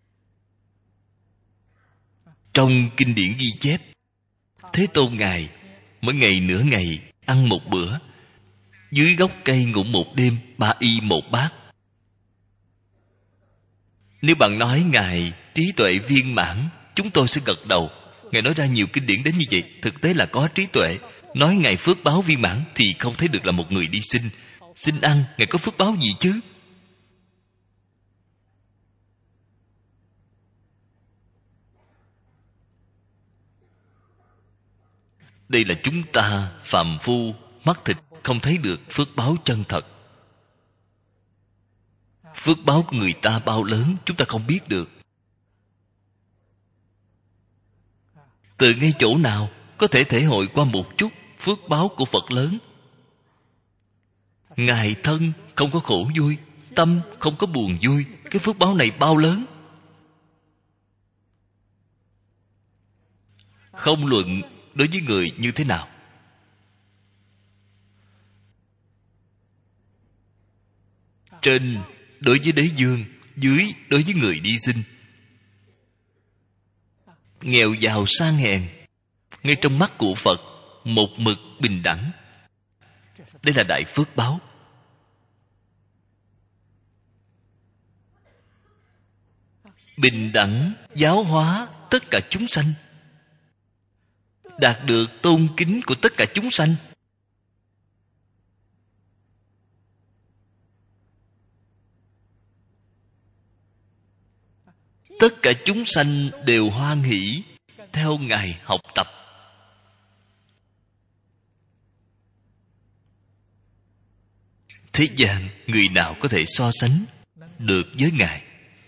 Trong kinh điển ghi chép, Thế Tôn Ngài mỗi ngày nửa ngày ăn một bữa, dưới gốc cây ngủ một đêm, 3 y 1 bát. Nếu bạn nói Ngài trí tuệ viên mãn, chúng tôi sẽ gật đầu. Ngài nói ra nhiều kinh điển đến như vậy, thực tế là có trí tuệ. Nói Ngài phước báo viên mãn thì không thấy được là một người đi xin ăn. Ngài có phước báo gì chứ? Đây là chúng ta phàm phu mắt thịt không thấy được phước báo chân thật. Phước báo của người ta bao lớn chúng ta không biết được. Từ ngay chỗ nào có thể thể hội qua một chút phước báo của Phật lớn? Ngài thân không có khổ vui, tâm không có buồn vui, cái phước báo này bao lớn? Không luận đối với người như thế nào, trên đối với đế dương, dưới đối với người đi sinh, nghèo giàu sang hèn, ngay trong mắt của Phật một mực bình đẳng. Đây là đại phước báo. Bình đẳng giáo hóa tất cả chúng sanh, đạt được tôn kính của tất cả chúng sanh. Tất cả chúng sanh đều hoan hỷ theo Ngài học tập. Thế gian người nào có thể so sánh được với Ngài.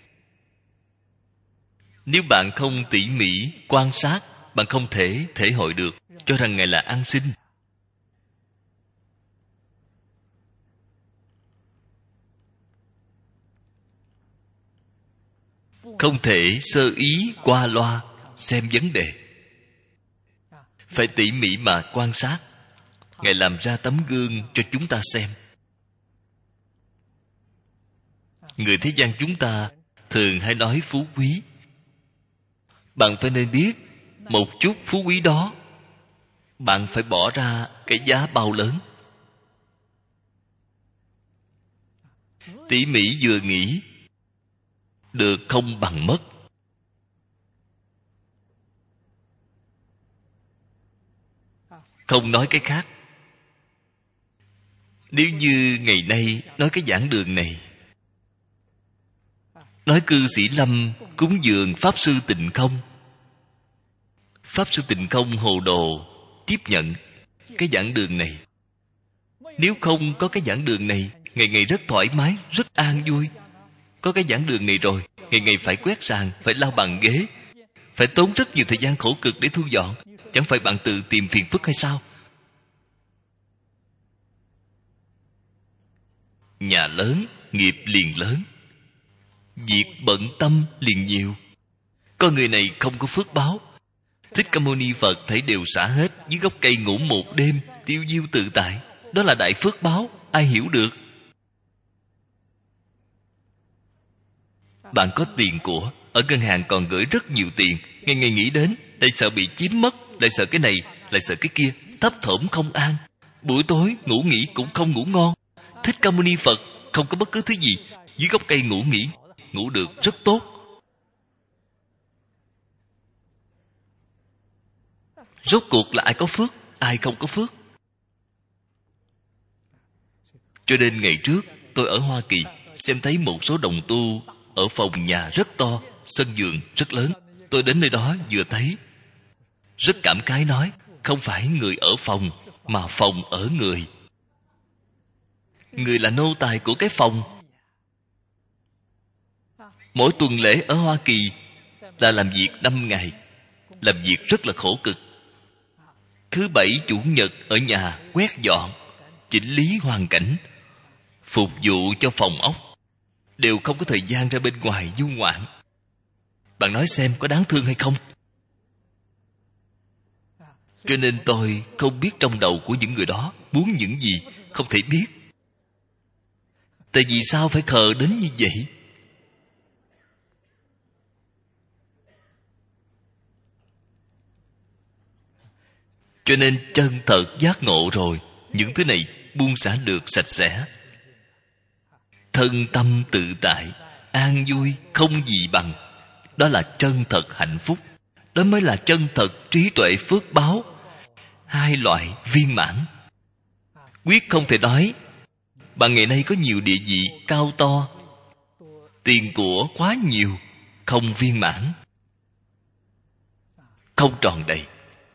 Nếu bạn không tỉ mỉ quan sát, bạn không thể thể hội được, cho rằng Ngài là an sinh. Không thể sơ ý qua loa xem vấn đề. Phải tỉ mỉ mà quan sát. Ngài làm ra tấm gương cho chúng ta xem. Người thế gian chúng ta thường hay nói phú quý. Bạn phải nên biết, một chút phú quý đó bạn phải bỏ ra cái giá bao lớn. Tỉ mỉ vừa nghĩ, được không bằng mất. Không nói cái khác. Nếu như ngày nay nói cái giảng đường này, nói cư sĩ Lâm cúng dường Pháp Sư Tịnh Không, Pháp Sư Tịnh Không hồ đồ tiếp nhận cái giảng đường này. Nếu không có cái giảng đường này, ngày ngày rất thoải mái, rất an vui. Có cái giảng đường này rồi, ngày ngày phải quét sàn, phải lau bàn ghế, phải tốn rất nhiều thời gian khổ cực để thu dọn. Chẳng phải bạn tự tìm phiền phức hay sao? Nhà lớn, nghiệp liền lớn. Việc bận tâm liền nhiều. Con người này không có phước báo. Thích Ca Mâu Ni Phật thấy đều xả hết, dưới gốc cây ngủ một đêm, tiêu diêu tự tại. Đó là đại phước báo, ai hiểu được? Bạn có tiền của, ở ngân hàng còn gửi rất nhiều tiền, ngày ngày nghĩ đến, lại sợ bị chiếm mất, lại sợ cái này, lại sợ cái kia, thấp thỏm không an. Buổi tối ngủ nghỉ cũng không ngủ ngon. Thích Ca Mâu Ni Phật không có bất cứ thứ gì, dưới gốc cây ngủ nghỉ, ngủ được rất tốt. Rốt cuộc là ai có phước, ai không có phước? Cho nên ngày trước tôi ở Hoa Kỳ xem thấy một số đồng tu ở phòng nhà rất to, sân vườn rất lớn. Tôi đến nơi đó vừa thấy, rất cảm khái nói, không phải người ở phòng, mà phòng ở người. Người là nô tài của cái phòng. Mỗi tuần lễ ở Hoa Kỳ là làm việc 5 ngày, làm việc rất là khổ cực. Thứ Bảy Chủ nhật ở nhà quét dọn, chỉnh lý hoàn cảnh, phục vụ cho phòng ốc, đều không có thời gian ra bên ngoài du ngoạn. Bạn nói xem có đáng thương hay không? Cho nên tôi không biết trong đầu của những người đó muốn những gì, không thể biết. Tại vì sao phải khờ đến như vậy? Cho nên chân thật giác ngộ rồi, những thứ này buông xả được sạch sẽ. Thân tâm tự tại, an vui không gì bằng. Đó là chân thật hạnh phúc. Đó mới là chân thật trí tuệ phước báo. Hai loại viên mãn. Quyết không thể nói bạn ngày nay có nhiều địa vị cao to, tiền của quá nhiều, không viên mãn, không tròn đầy.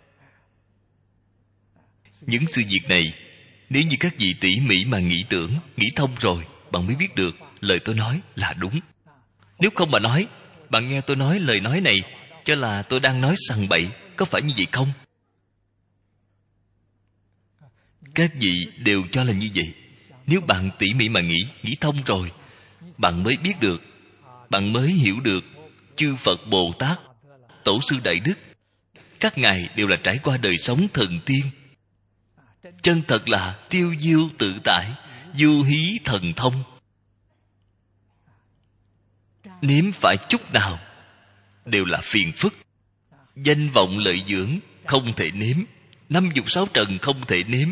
Những sự việc này, nếu như các vị tỉ mỉ mà nghĩ tưởng, nghĩ thông rồi, bạn mới biết được lời tôi nói là đúng. Nếu không mà nói, bạn nghe tôi nói lời nói này cho là tôi đang nói sằng bậy, có phải như vậy không? Các vị đều cho là như vậy. Nếu bạn tỉ mỉ mà nghĩ thông rồi, bạn mới biết được, bạn mới hiểu được chư Phật Bồ Tát, Tổ sư Đại Đức, các ngài đều là trải qua đời sống thần tiên. Chân thật là tiêu diêu tự tại, du hí thần thông. Nếm phải chút nào đều là phiền phức. Danh vọng lợi dưỡng không thể nếm, 56 trần không thể nếm.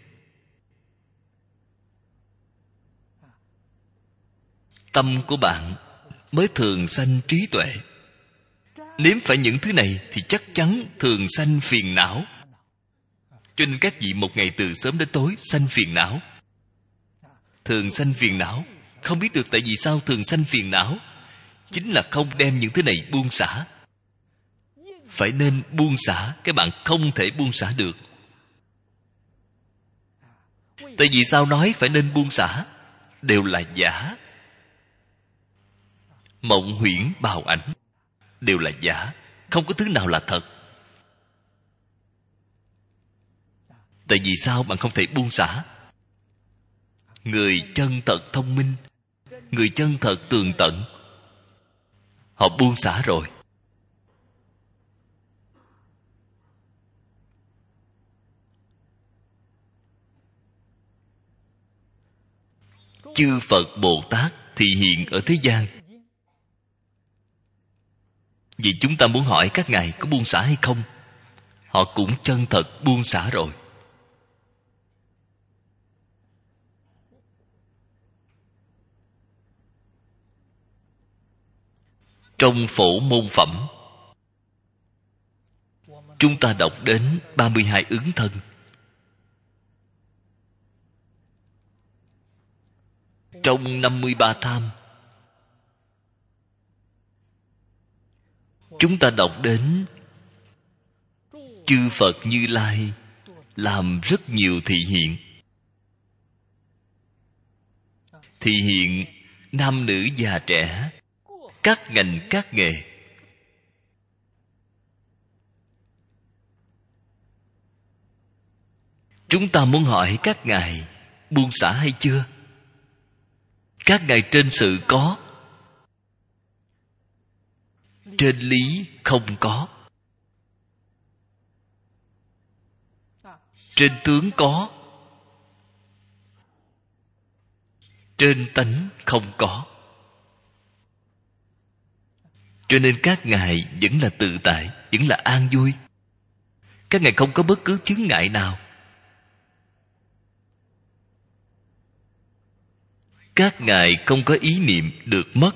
Tâm của bạn mới thường sanh trí tuệ. Nếm phải những thứ này thì chắc chắn thường sanh phiền não. Cho nên các vị một ngày từ sớm đến tối sanh phiền não. Thường sanh phiền não, không biết được tại vì sao thường sanh phiền não. Chính là không đem những thứ này buông xả. Phải nên buông xả, cái bạn không thể buông xả được. Tại vì sao nói phải nên buông xả? Đều là giả. mộng huyễn bào ảnh đều là giả, không có thứ nào là thật. Tại vì sao bạn không thể buông xả? Người chân thật thông minh, người chân thật tường tận, họ buông xả rồi. Chư Phật Bồ Tát thị hiện ở thế gian. Vì chúng ta muốn hỏi các ngài có buông xả hay không, họ cũng chân thật buông xả rồi. Trong Phổ Môn Phẩm, chúng ta đọc đến 32 ứng thân. Trong 53 tham, chúng ta đọc đến chư Phật Như Lai làm rất nhiều thị hiện. Thị hiện nam nữ già trẻ, các ngành các nghề. Chúng ta muốn hỏi các ngài buông xả hay chưa? Các ngài trên sự có, trên lý không có. Trên tướng có, trên tánh không có. Cho nên các ngài vẫn là tự tại, vẫn là an vui. Các ngài không có bất cứ chướng ngại nào. Các ngài không có ý niệm được mất.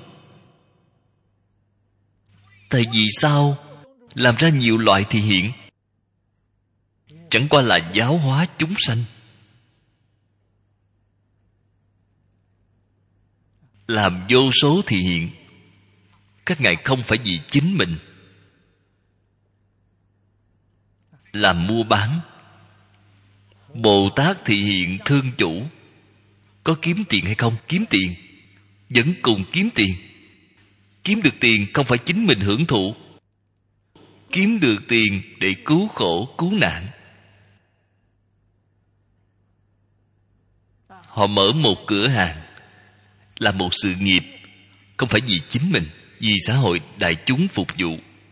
Tại vì sao làm ra nhiều loại thị hiện? Chẳng qua là giáo hóa chúng sanh, làm vô số thị hiện. Các ngài không phải vì chính mình làm mua bán. Bồ Tát thị hiện thương chủ, có kiếm tiền hay không? Kiếm tiền, vẫn cùng kiếm tiền. Kiếm được tiền không phải chính mình hưởng thụ, kiếm được tiền để cứu khổ cứu nạn. Họ mở một cửa hàng, là một sự nghiệp, không phải vì chính mình, vì xã hội đại chúng phục vụ.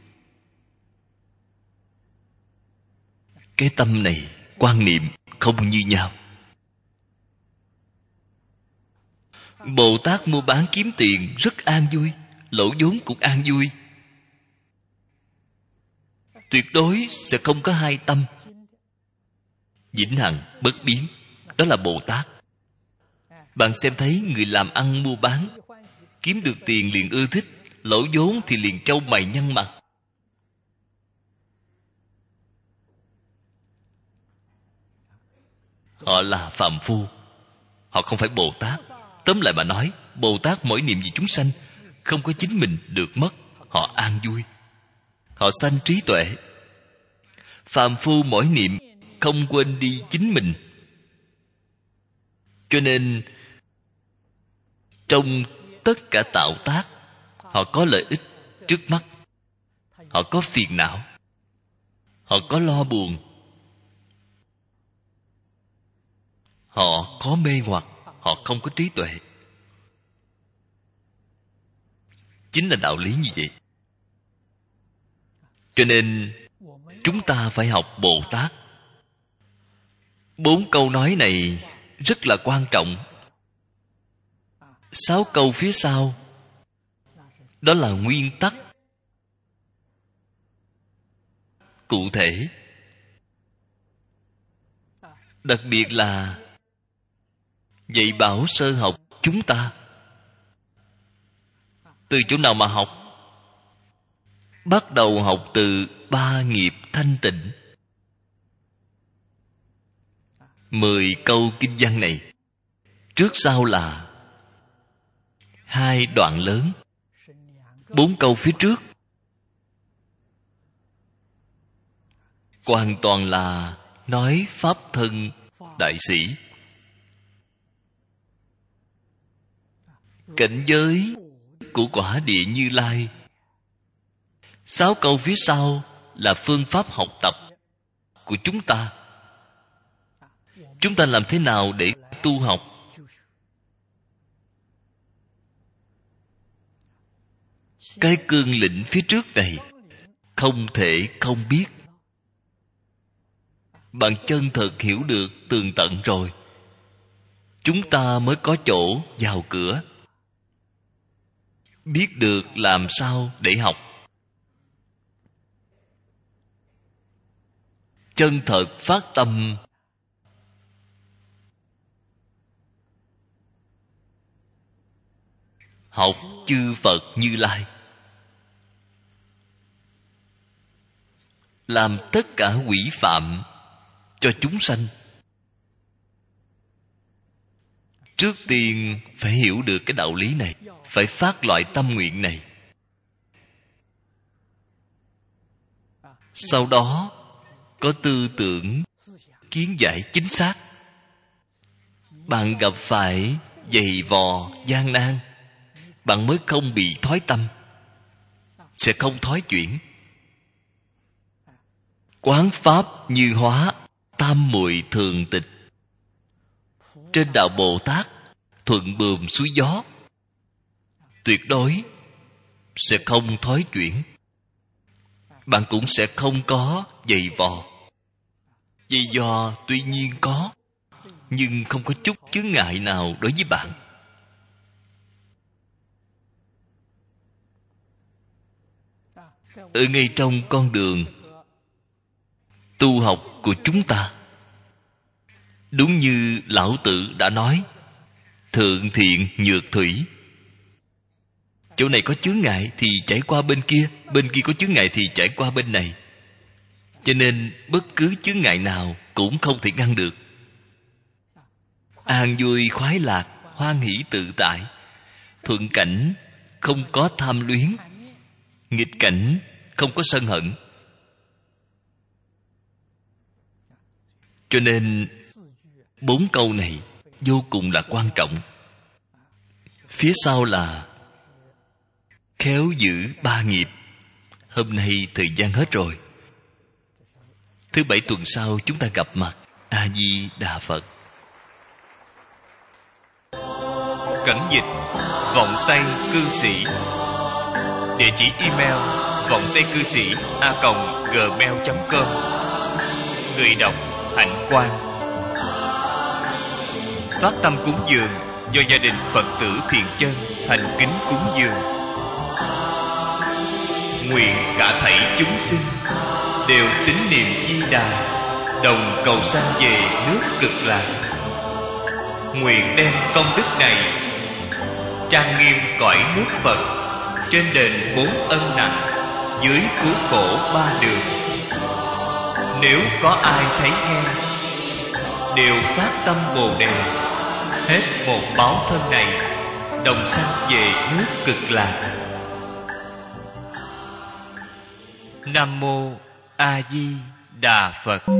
Cái tâm này, quan niệm không như nhau. Bồ Tát mua bán kiếm tiền rất an vui, lỗ vốn cũng an vui. Tuyệt đối sẽ không có hai tâm, vĩnh hằng bất biến. Đó là Bồ Tát. Bạn xem thấy người làm ăn mua bán, kiếm được tiền liền ưa thích, lỗ vốn thì liền trâu mày nhăn mặt. Họ là phàm phu, họ không phải Bồ Tát. Tóm lại mà nói, Bồ Tát mỗi niệm vì chúng sanh, không có chính mình được mất, họ an vui, họ sanh trí tuệ. Phàm phu mỗi niệm không quên đi chính mình. Cho nên trong tất cả tạo tác, họ có lợi ích trước mắt, họ có phiền não, họ có lo buồn, họ có mê hoặc, họ không có trí tuệ. Chính là đạo lý như vậy. Cho nên chúng ta phải học Bồ Tát. 4 câu nói này rất là quan trọng. 6 câu phía sau, đó là nguyên tắc cụ thể. Đặc biệt là dạy bảo sơ học chúng ta. Từ chỗ nào mà học? Bắt đầu học từ 3 nghiệp thanh tịnh. 10 câu kinh văn này, trước sau là 2 đoạn lớn. 4 câu phía trước hoàn toàn là nói pháp thân đại sĩ. Cảnh giới của quả địa Như Lai. 6 câu phía sau là phương pháp học tập của chúng ta. Chúng ta làm thế nào để tu học? Cái cương lĩnh phía trước này không thể không biết. Bạn chân thật hiểu được tường tận rồi, chúng ta mới có chỗ vào cửa. Biết được làm sao để học. Chân thật phát tâm học chư Phật Như Lai, làm tất cả quỷ phạm cho chúng sanh. Trước tiên phải hiểu được cái đạo lý này, phải phát loại tâm nguyện này. Sau đó có tư tưởng kiến giải chính xác. Bạn gặp phải dày vò gian nan, bạn mới không bị thói tâm, sẽ không thói chuyển. Quán pháp như hóa, tam muội thường tịch. Trên đạo Bồ Tát thuận buồm xuôi gió, tuyệt đối sẽ không thói chuyển. Bạn cũng sẽ không có dày vò. Dày vò tuy nhiên có, nhưng không có chút chướng ngại nào đối với bạn. Ở ngay trong con đường tu học của chúng ta, đúng như Lão Tử đã nói, thượng thiện nhược thủy. Chỗ này có chướng ngại thì chạy qua bên kia có chướng ngại thì chạy qua bên này. Cho nên bất cứ chướng ngại nào cũng không thể ngăn được. An vui khoái lạc, hoan hỷ tự tại. Thuận cảnh không có tham luyến, nghịch cảnh không có sân hận. Cho nên 4 câu này vô cùng là quan trọng. Phía sau là khéo giữ 3 nghiệp. Hôm nay thời gian hết rồi. Thứ Bảy tuần sau chúng ta gặp mặt. A Di Đà Phật. Cẩn dịch Vọng Tây Cư Sĩ. Địa chỉ email vongtaicư sĩ@gmail.com. Người đọc Hạnh Quang. Phát tâm cúng dường do gia đình Phật tử Thiện Chân thành kính cúng dường. Nguyện cả thảy chúng sinh đều tín niệm Di Đà, đồng cầu sanh về nước Cực Lạc. Nguyện đem công đức này trang nghiêm cõi nước Phật, trên đền 4 ân nặng, dưới cứu khổ 3 đường. Nếu có ai thấy nghe, đều phát tâm Bồ Đề, hết một báo thân này, đồng sanh về nước Cực Lạc. Nam mô A Di Đà Phật.